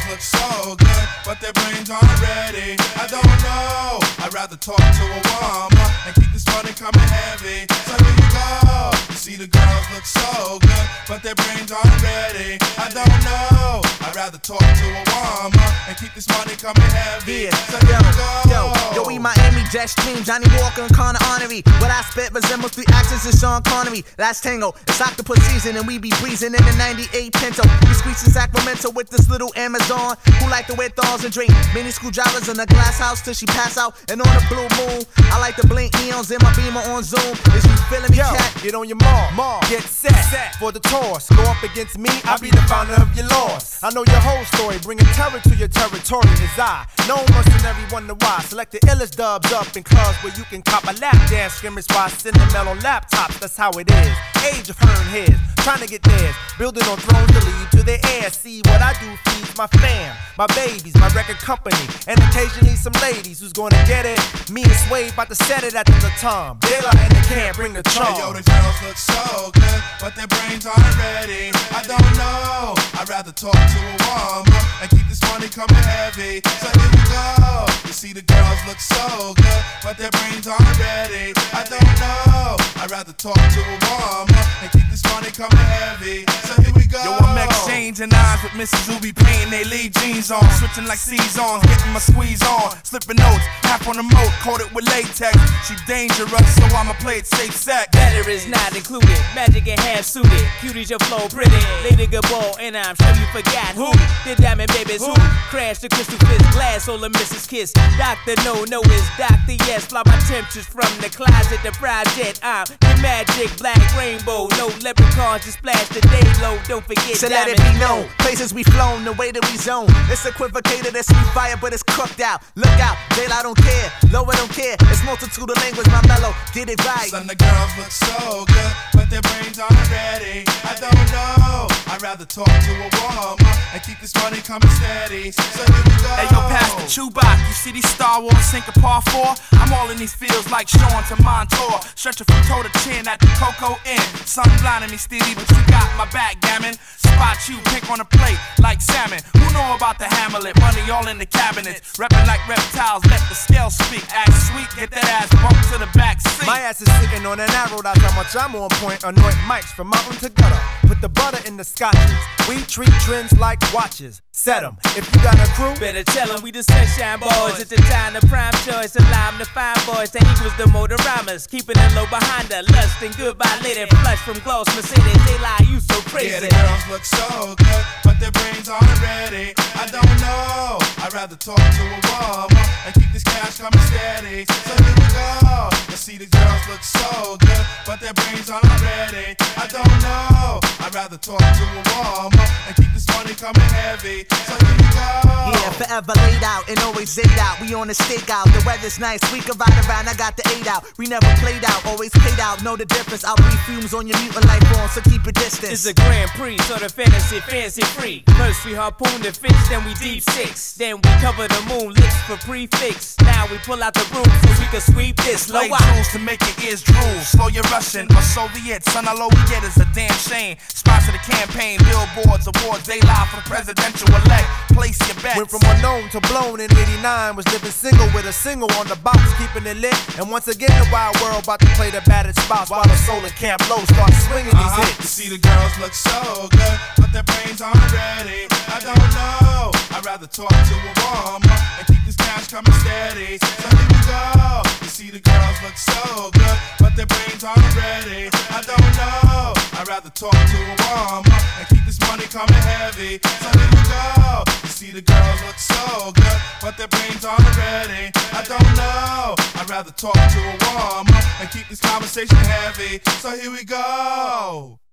look so good, but their brains aren't ready. I don't know, I'd rather talk to a woman and keep this money coming heavy. So here you go. You see the girls look so good, but their brains aren't ready. I don't know, I'd rather talk to a woman and keep this money coming heavy. Yeah, so here you go. Yo, we Miami, Jet Stream, Johnny Walker and Connor Honorary. What I spit resembles 3 actions in Sean Connery. Last Tango, it's octopus season and we be breezing in the 98 Pinto. We squeezing Sacramento with this little Amazon who like to wear thongs and drink mini screwdrivers in a glass house till she pass out. And on a blue moon, I like to blink neons in my Beamer on Zoom. Is you feeling me, cat? Get on your mark, get set for the toss. Go up against me, I'll be the founder of your loss. I know your whole story, bringing terror to your territory is I. Known mercenary, wonder why. Select the illest dubs up in clubs where you can cop a lap dance scrimmage by sentimental laptops. That's how it is. Age of hurting heads, trying to get theirs. Building on thrones to lead to their air. See what I do feeds my fam, my babies, my record company, and occasionally some ladies who's gonna get it. Me and Sway about to set it at the time. Daylight and they can't bring the charm. Hey, yo, the girls look so good, but their brains aren't ready. I don't know, I'd rather talk to a woman and keep this money coming heavy. So here we go. You see the girls look so good, but their brains aren't ready. I don't know, I'd rather talk to a woman and keep this money coming heavy. So here we go. Yo, I'm exchanging eyes with Mrs. Who be painting they lead jeans on, switching like seasons, getting my squeeze on, slipping notes, half on the moat, coated with latex. She dangerous, so I'ma play it safe sex. Better is not included, magic and half suited. Cuties your flow pretty, Lady Good Ball, and I'm sure you forgot who. The Diamond Babies who crashed the crystal fist glass, all the Mrs. Kiss. Dr. No is Dr. Yes, fly my temperatures from the closet to project. I'm the magic black rainbow, no leprechauns, just splash the day low. Don't forget so let it be known, places we flown, the way that we zone. It's equivocated, it's sweet fire, but it's cooked out. Look out, daylight don't care, lower don't care. It's multitude of language, my mellow, get it right. Son, the girls look so good, but their brains aren't ready. I don't know, I'd rather talk to a woman and keep this money coming steady. So here we go. Hey yo, Pastor Chewbacca, you see these Star Wars sink a par 4? I'm all in these fields like Sean to Montour, stretching from toe to chin at the Coco Inn. Sun blinding me, Stevie, but you got my back, gammon. Spot you, pink on a plate like salmon. Who know about the Hamlet? Money all in the cabinets. Reppin' like reptiles, let the scale speak. Act sweet, get that ass bumped to the back seat. My ass is sitting on an arrow, that's how much I'm on point. Anoint mics from mountain to gutter. Put the butter in the scotches. We treat trends like watches. Set 'em. If you got a crew, better tell 'em we the sunshine boys. It's the time, the prime choice. Alarm the fine boys. That equals the motor rhymers. Keeping it low behind her. Lust and goodbye lady. Flush from gloss Mercedes. They lie, you so crazy. Yeah, the girls look so good, but their brains aren't ready. I don't know, I'd rather talk to a woman and keep this cash coming steady. So here we go. You see the girls look so good, but their brains aren't ready. I don't know, I'd rather talk to a woman and keep this money coming heavy. So here we go. Yeah, forever laid out and always laid out. We on a stakeout, the weather's nice, we can ride around. I got the 8 out. We never played out, always paid out. Know the difference. I'll breathe fumes on your mutant life form, so keep a distance. It's a Grand Prix, sort of fancy free. First we harpoon the fish, then we deep six. Then we cover the moon, lips for prefix. Now we pull out the broom so we can sweep this. Play jewels to make your ears drool. Slow your Russian or Soviet. Son, all we get is a damn shame. Sponsor the campaign, billboards, awards. They live for the presidential elect. Place your bets. Went from unknown to blown in '89. Was living single with a single on the box, keeping it lit. And once again, the wild world about to play the battered spots while the soul in Camp Low start swinging these hits. You see the girls look so good, but their brains aren't ready. I don't know, I'd rather talk to a woman and keep this cash coming steady. So here we go. You see the girls look so good, but their brains aren't ready. I don't know, I'd rather talk to a woman and keep this money coming heavy. So here we go. You see the girls look so good, but their brains aren't ready. I don't know, I'd rather talk to a woman and keep this conversation heavy. So here we go.